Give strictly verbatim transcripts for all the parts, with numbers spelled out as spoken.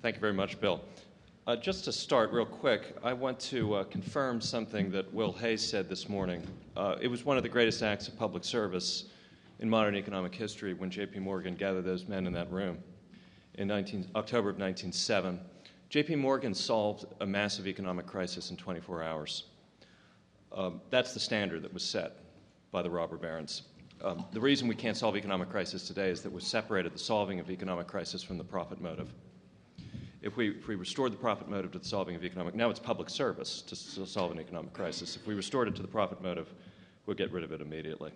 Thank you very much, Bill. Uh, just to start real quick, I want to uh, confirm something that Will Hayes said this morning. Uh, it was one of the greatest acts of public service in modern economic history when J P. Morgan gathered those men in that room in October of nineteen oh seven. J P. Morgan solved a massive economic crisis in twenty-four hours. Um, that's the standard that was set by the robber barons. Um, the reason we can't solve economic crisis today is that we've separated the solving of economic crisis from the profit motive. If we, if we restored the profit motive to the solving of economic, now it's public service to, to solve an economic crisis. If we restored it to the profit motive, we'll get rid of it immediately.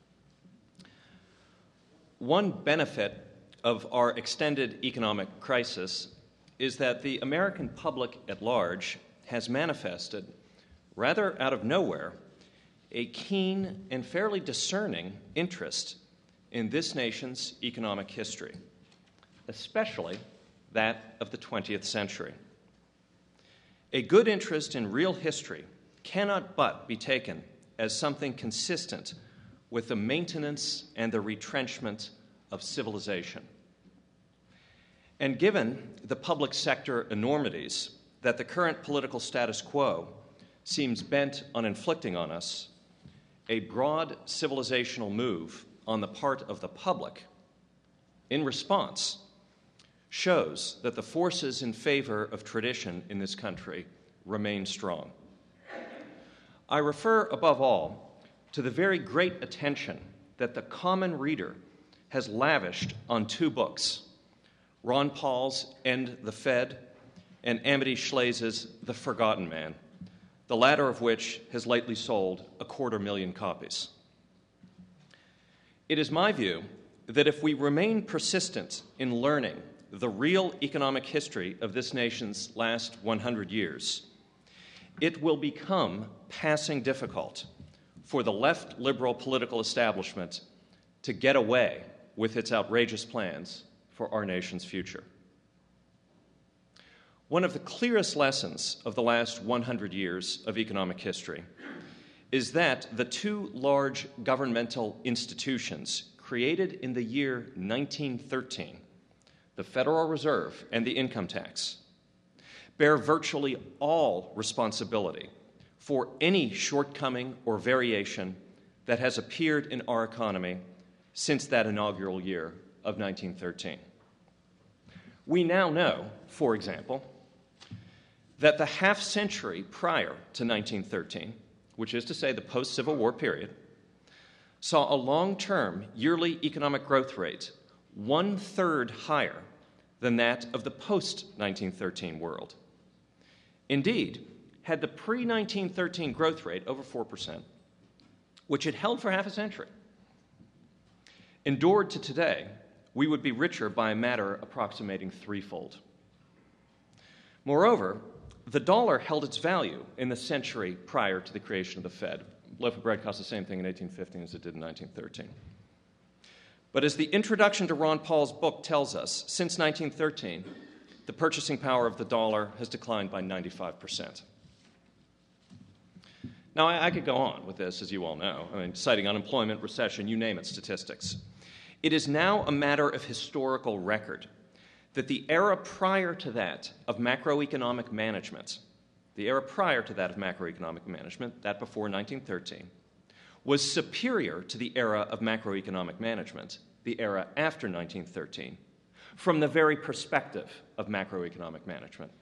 One benefit of our extended economic crisis is that the American public at large has manifested, rather out of nowhere, a keen and fairly discerning interest in this nation's economic history, especially that of the twentieth century. A good interest in real history cannot but be taken as something consistent with the maintenance and the retrenchment of civilization. And given the public sector enormities that the current political status quo seems bent on inflicting on us, a broad civilizational move on the part of the public in response shows that the forces in favor of tradition in this country remain strong. I refer, above all, to the very great attention that the common reader has lavished on two books, Ron Paul's End the Fed and Amity Shlaes's The Forgotten Man, the latter of which has lately sold a quarter million copies. It is my view that if we remain persistent in learning the real economic history of this nation's last one hundred years, it will become passing difficult for the left liberal political establishment to get away with its outrageous plans for our nation's future. One of the clearest lessons of the last one hundred years of economic history is that the two large governmental institutions created in the year nineteen thirteen, the Federal Reserve and the income tax, bear virtually all responsibility for any shortcoming or variation that has appeared in our economy since that inaugural year of nineteen thirteen. We now know, for example, that the half century prior to nineteen thirteen, which is to say the post-Civil War period, saw a long-term yearly economic growth rate one-third higher than that of the post-nineteen thirteen world. Indeed, had the pre-nineteen thirteen growth rate over four percent, which had held for half a century, endured to today, we would be richer by a matter approximating threefold. Moreover, the dollar held its value in the century prior to the creation of the Fed. A loaf of bread cost the same thing in eighteen fifteen as it did in nineteen thirteen. But as the introduction to Ron Paul's book tells us, since nineteen thirteen, the purchasing power of the dollar has declined by ninety-five percent. Now, I, I could go on with this, as you all know, I mean, citing unemployment, recession, you name it, statistics. It is now a matter of historical record that the era prior to that of macroeconomic management, the era prior to that of macroeconomic management, that before nineteen thirteen, was superior to the era of macroeconomic management, the era after nineteen thirteen, from the very perspective of macroeconomic management.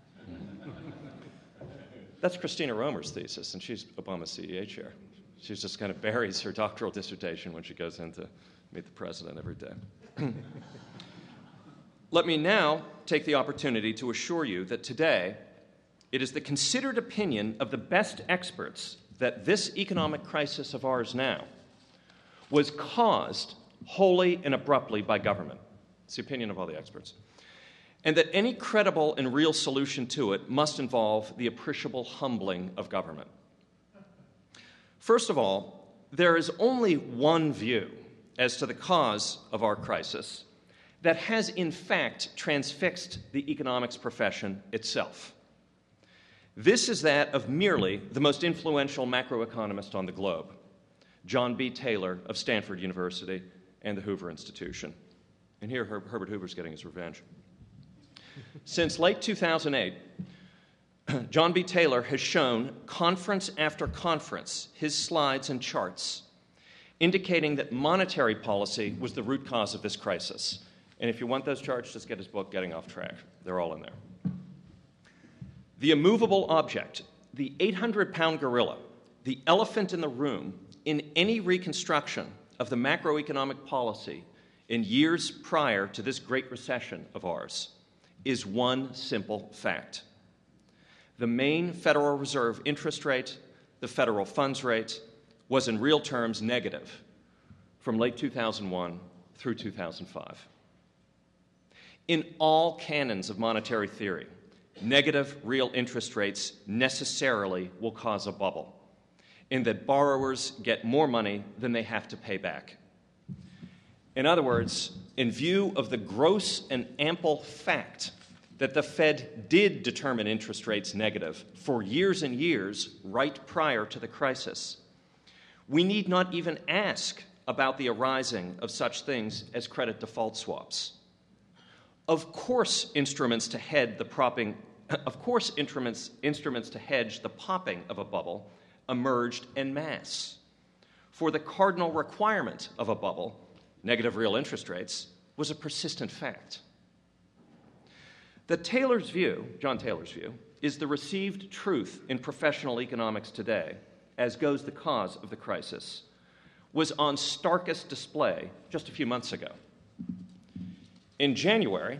That's Christina Romer's thesis, and she's Obama's C E A chair. She just kind of buries her doctoral dissertation when she goes in to meet the president every day. Let me now take the opportunity to assure you that today it is the considered opinion of the best experts that this economic crisis of ours now was caused wholly and abruptly by government. It's the opinion of all the experts. And that any credible and real solution to it must involve the appreciable humbling of government. First of all, there is only one view as to the cause of our crisis that has in fact transfixed the economics profession itself. This is that of merely the most influential macroeconomist on the globe, John B. Taylor of Stanford University and the Hoover Institution. And here Her- Herbert Hoover's getting his revenge. Since late two thousand eight, John B. Taylor has shown conference after conference his slides and charts indicating that monetary policy was the root cause of this crisis. And if you want those charts, just get his book, Getting Off Track. They're all in there. The immovable object, the eight hundred pound gorilla, the elephant in the room in any reconstruction of the macroeconomic policy in years prior to this Great Recession of ours is one simple fact. The main Federal Reserve interest rate, the federal funds rate, was in real terms negative from late two thousand one through two thousand five. In all canons of monetary theory, negative real interest rates necessarily will cause a bubble, in that borrowers get more money than they have to pay back. In other words, in view of the gross and ample fact that the Fed did determine interest rates negative for years and years right prior to the crisis, we need not even ask about the arising of such things as credit default swaps. Of course, instruments to head the propping, of course, instruments, instruments to hedge the popping of a bubble emerged en masse. For the cardinal requirement of a bubble, negative real interest rates, was a persistent fact. The Taylor's view, John Taylor's view, is the received truth in professional economics today, as goes the cause of the crisis, was on starkest display just a few months ago. In January,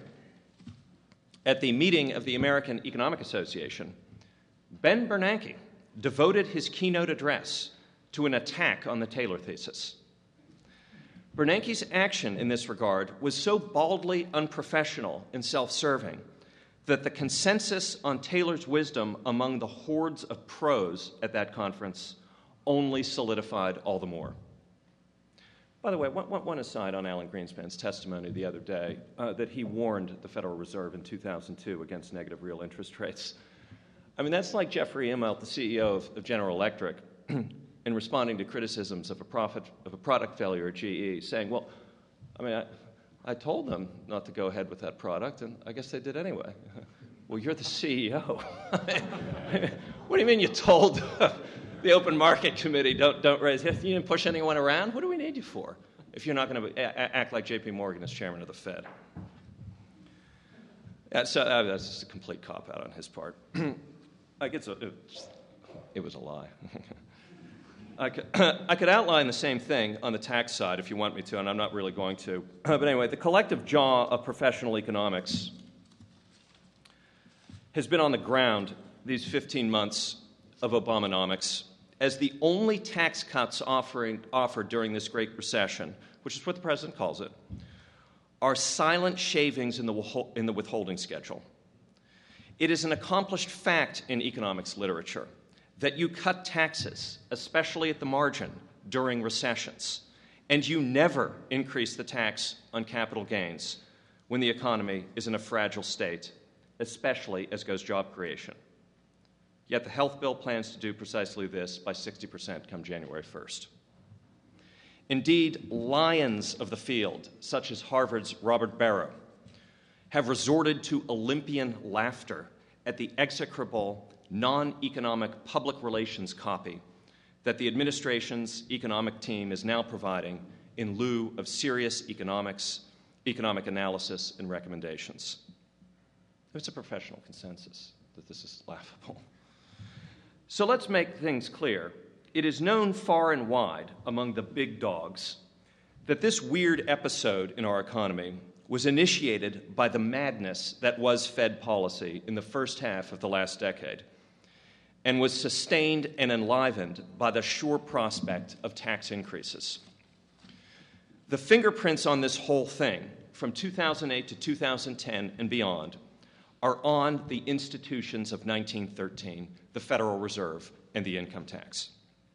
at the meeting of the American Economic Association, Ben Bernanke devoted his keynote address to an attack on the Taylor thesis. Bernanke's action in this regard was so baldly unprofessional and self-serving that the consensus on Taylor's wisdom among the hordes of pros at that conference only solidified all the more. By the way, one, one aside on Alan Greenspan's testimony the other day, uh, that he warned the Federal Reserve in two thousand two against negative real interest rates. I mean, that's like Jeffrey Immelt, the C E O of, of General Electric, in responding to criticisms of a, profit, of a product failure at G E, saying, well, I mean, I, I told them not to go ahead with that product, and I guess they did anyway. Well, you're the C E O. What do you mean you told the Open Market Committee don't, don't raise? You didn't push anyone around? What do we need you for if you're not going to act like J P Morgan as chairman of the Fed? Yeah, so uh, that's just a complete cop-out on his part. I guess it, it was a lie. I could, I could outline the same thing on the tax side if you want me to, and I'm not really going to. But anyway, the collective jaw of professional economics has been on the ground these fifteen months of Obamonomics as the only tax cuts offering, offered during this Great Recession, which is what the president calls it, are silent shavings in the, in the withholding schedule. It is an accomplished fact in economics literature that you cut taxes, especially at the margin, during recessions, and you never increase the tax on capital gains when the economy is in a fragile state, especially as goes job creation. Yet the health bill plans to do precisely this by sixty percent come January first. Indeed, lions of the field, such as Harvard's Robert Barro, have resorted to Olympian laughter at the execrable non-economic public relations copy that the administration's economic team is now providing in lieu of serious economics, economic analysis, and recommendations. There's a professional consensus that this is laughable. So let's make things clear. It is known far and wide among the big dogs that this weird episode in our economy was initiated by the madness that was Fed policy in the first half of the last decade, and was sustained and enlivened by the sure prospect of tax increases. The fingerprints on this whole thing, from two thousand eight to two thousand ten and beyond, are on the institutions of nineteen thirteen, the Federal Reserve and the income tax.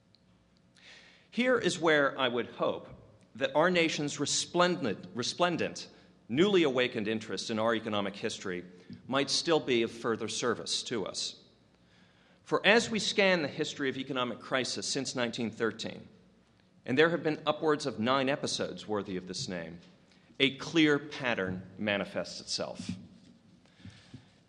Here is where I would hope that our nation's resplendent, resplendent newly awakened interest in our economic history might still be of further service to us. For as we scan the history of economic crisis since nineteen thirteen, and there have been upwards of nine episodes worthy of this name, a clear pattern manifests itself.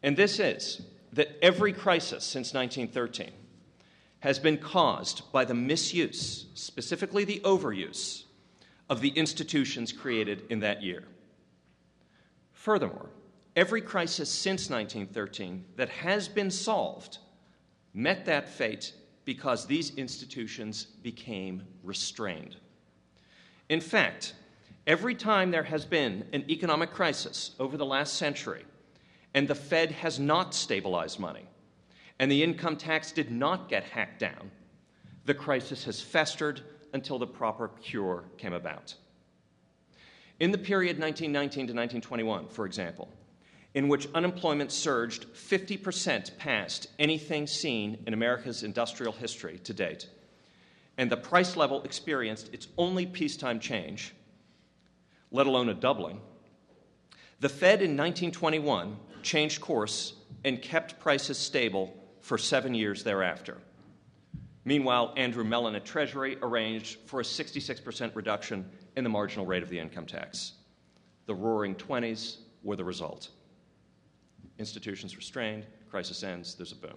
And this is that every crisis since nineteen thirteen has been caused by the misuse, specifically the overuse, of the institutions created in that year. Furthermore, every crisis since nineteen thirteen that has been solved met that fate because these institutions became restrained. In fact, every time there has been an economic crisis over the last century, and the Fed has not stabilized money, and the income tax did not get hacked down, the crisis has festered until the proper cure came about. In the period nineteen nineteen to nineteen twenty-one, for example, in which unemployment surged fifty percent past anything seen in America's industrial history to date, and the price level experienced its only peacetime change, let alone a doubling, the Fed in nineteen twenty-one changed course and kept prices stable for seven years thereafter. Meanwhile, Andrew Mellon at Treasury arranged for a sixty-six percent reduction in the marginal rate of the income tax. The roaring twenties were the result. Institutions restrained, crisis ends, there's a boom.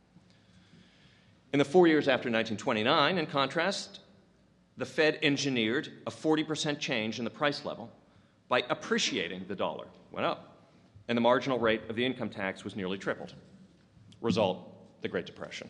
In the four years after nineteen twenty-nine, in contrast, the Fed engineered a forty percent change in the price level by appreciating the dollar. Went up, and the marginal rate of the income tax was nearly tripled. Result, the Great Depression.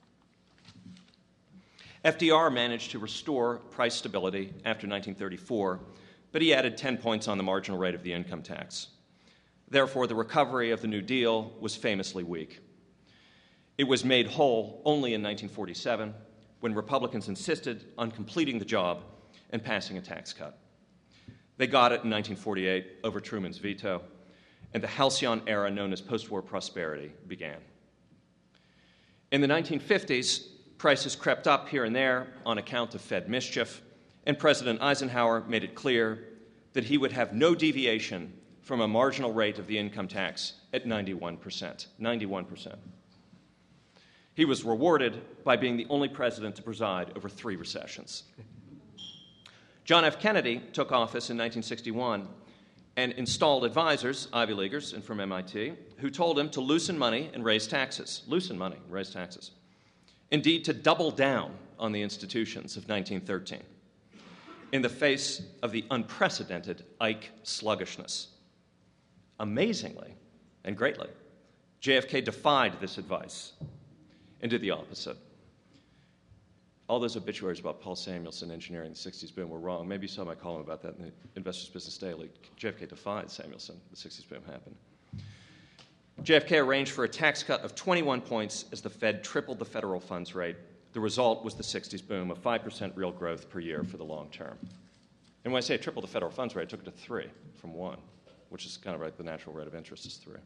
F D R managed to restore price stability after nineteen thirty-four, but he added ten points on the marginal rate of the income tax. Therefore, the recovery of the New Deal was famously weak. It was made whole only in nineteen forty-seven, when Republicans insisted on completing the job and passing a tax cut. They got it in nineteen forty-eight over Truman's veto, and the halcyon era known as post-war prosperity began. In the nineteen fifties, prices crept up here and there on account of Fed mischief, and President Eisenhower made it clear that he would have no deviation from a marginal rate of the income tax at ninety-one percent. ninety-one percent. He was rewarded by being the only president to preside over three recessions. John F. Kennedy took office in nineteen sixty-one and installed advisors, Ivy Leaguers and from M I T, who told him to loosen money and raise taxes. Loosen money and raise taxes. Indeed, to double down on the institutions of nineteen thirteen in the face of the unprecedented Ike sluggishness. Amazingly and greatly, J F K defied this advice and did the opposite. All those obituaries about Paul Samuelson engineering the sixties boom were wrong. Maybe you saw my column about that in the Investors Business Daily. J F K defied Samuelson. The sixties boom happened. J F K arranged for a tax cut of twenty-one points as the Fed tripled the federal funds rate. The result was the sixties boom of five percent real growth per year for the long term. And when I say triple the federal funds rate, I took it to three from one, which is kind of like the natural rate of interest is three.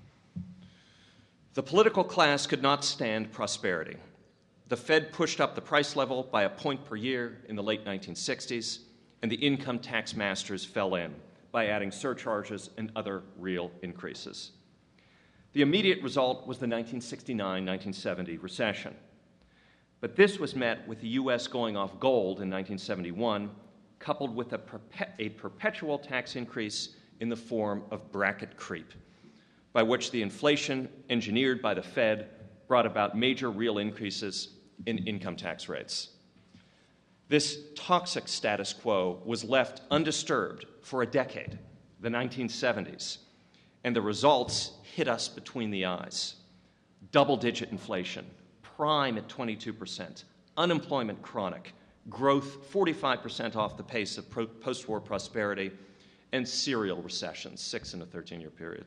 The political class could not stand prosperity. The Fed pushed up the price level by a point per year in the late nineteen sixties, and the income tax masters fell in by adding surcharges and other real increases. The immediate result was the nineteen sixty-nine nineteen seventy recession. But this was met with the U S going off gold in nineteen seventy-one, coupled with a, perpe- a perpetual tax increase in the form of bracket creep, by which the inflation engineered by the Fed brought about major real increases in income tax rates. This toxic status quo was left undisturbed for a decade, the nineteen seventies, and the results hit us between the eyes. Double-digit inflation, prime at twenty-two percent, unemployment chronic, growth forty-five percent off the pace of pro- post-war prosperity, and serial recessions, six in a thirteen-year period.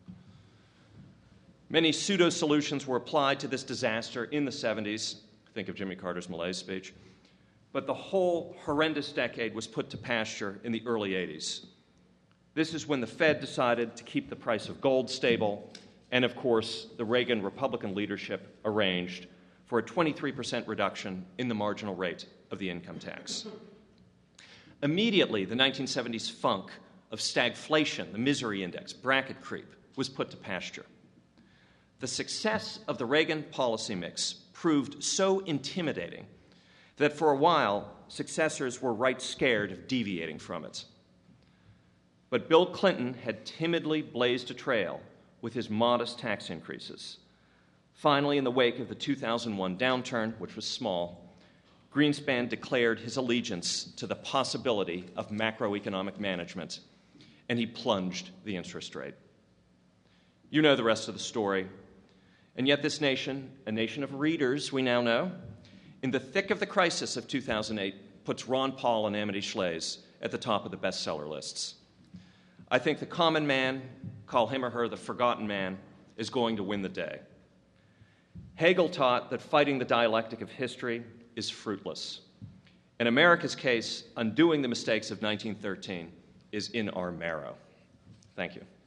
Many pseudo-solutions were applied to this disaster in the seventies. Think of Jimmy Carter's malaise speech. But the whole horrendous decade was put to pasture in the early eighties. This is when the Fed decided to keep the price of gold stable, and of course, the Reagan Republican leadership arranged for a twenty-three percent reduction in the marginal rate of the income tax. Immediately, the nineteen seventies funk of stagflation, the misery index, bracket creep, was put to pasture. The success of the Reagan policy mix proved so intimidating that for a while, successors were right scared of deviating from it. But Bill Clinton had timidly blazed a trail with his modest tax increases. Finally, in the wake of the two thousand one downturn, which was small, Greenspan declared his allegiance to the possibility of macroeconomic management, and he plunged the interest rate. You know the rest of the story. And yet this nation, a nation of readers, we now know, in the thick of the crisis of two thousand eight, puts Ron Paul and Amity Shlaes at the top of the bestseller lists. I think the common man, call him or her the forgotten man, is going to win the day. Hegel taught that fighting the dialectic of history is fruitless. In America's case, undoing the mistakes of nineteen thirteen is in our marrow. Thank you.